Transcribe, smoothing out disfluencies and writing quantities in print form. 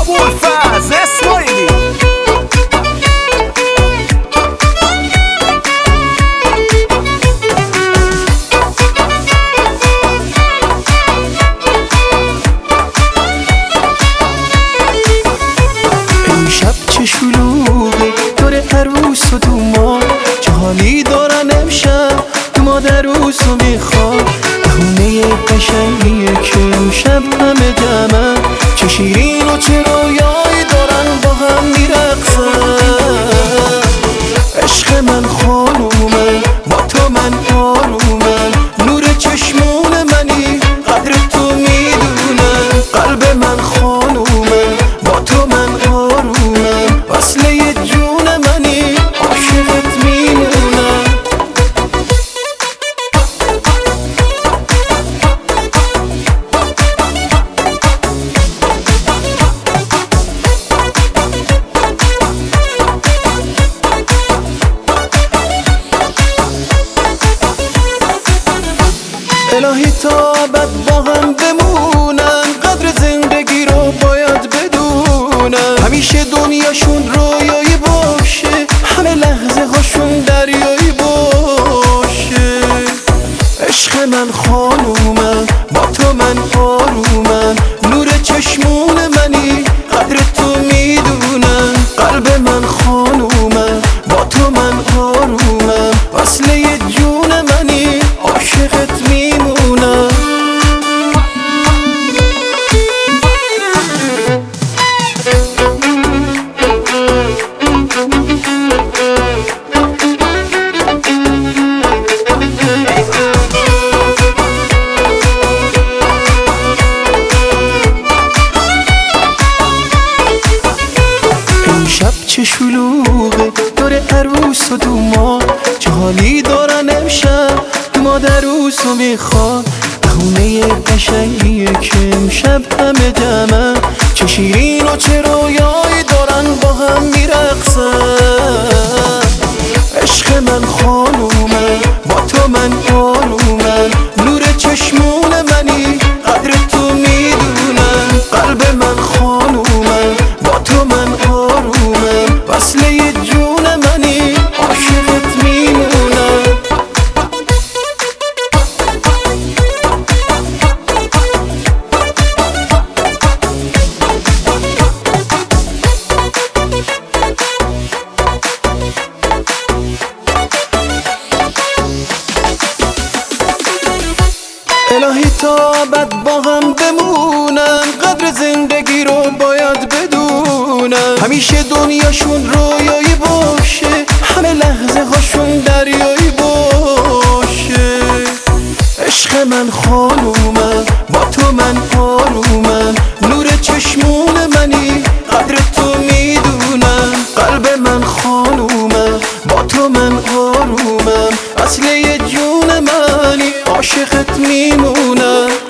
ابوالفضل اسماعیلی. امشب چه شلوغه داره عروس و دومار، چه حالی دارن امشب دوماد عروس رو میخواد. بهونه قشنگیه که امشب همه جمعه، چه شیرین و چه رویایی دارن با هم میرقصن. عشق من خانومه با تو من آرومم، نور چشمون منی قدر تو میدونم. قلب من خانومه با تو من آرومم، وصله جون منی عاشقت میمونم. الهی تا ابد با هم بمونن، قدر زندگی رو باید بدونن. همیشه دنیاشون رویایی باشه، همه لحظه هاشون دریایی باشه. عشق من خانومم با تو من آرومم، نور چشمون منی قدر تو میدونم. قلب من خانومم با تو من آرومم، وصله جون منی عاشقت میمونم. امشب چه شلوغه داره عروس و دوماد، چه حالی دارن امشب دوماد عروس رو میخواد. بهونه قشنگیه که امشب همه جمعه، چه شیرین و چه رویایی دارن با هم میرقصن. عشق من خانومه با تو من آرومم، نور چشمون منی قدر تو میدونم. قلب من خانومه با تو من آرومم، وصله جون منی عاشقت میمونم. الهی تا ابد با هم بمونن، قدر زندگی رو باید بدونن. همیشه دنیاشون رویایی باشه، همه لحظه هاشون دریایی باشه. عشق من خانومم با تو من آرومم، نور چشمون منی قدر تو میدونم. قلب من خانومم با تو من آرومم، اصله جون منی عاشقت میمونم.